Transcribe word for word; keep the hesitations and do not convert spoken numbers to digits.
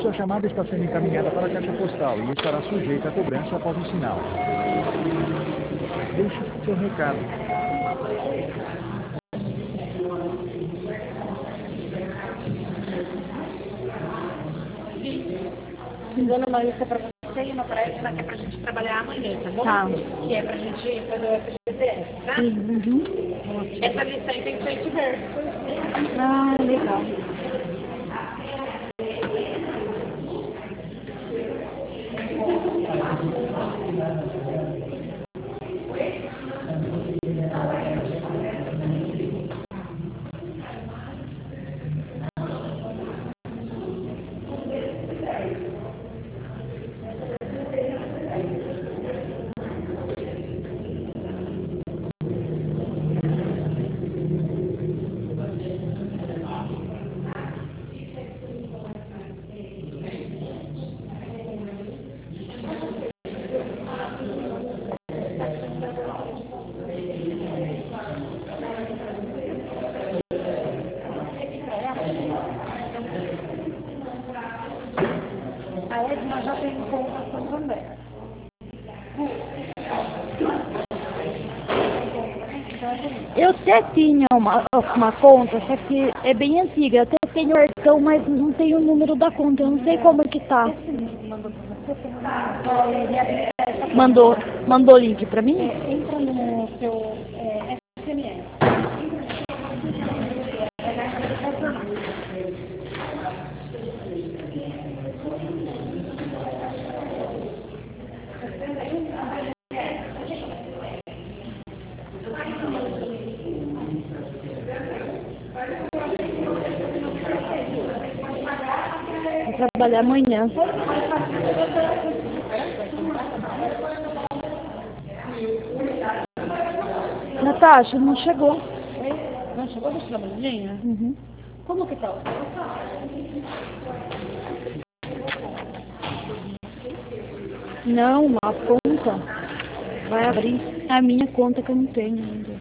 Sua chamada está sendo encaminhada para a caixa postal e estará sujeita a cobrança após o sinal. Deixe seu recado. Dando uma lista para você e uma para ela, que é pra gente trabalhar amanhã, tá bom? Tá. Que é pra gente fazer o F G T S, tá? Uhum. Essa lista aí tem frente e verso. Ah, legal. A Edna já tem conta com o Santander. Eu até tinha uma, uma conta, só que é bem antiga. Eu até tenho o cartão, mas não tenho o número da conta. Eu não sei como é que tá. Mandou pra você, vai reabilitar essa conta. Mandou, mandou o link pra mim? É, entra no seu é, S M S. Vou trabalhar amanhã. Natasha, não chegou. Não chegou no trabalhinha? Uhum. Como que tá? Não, a conta vai abrir a minha conta que eu não tenho ainda.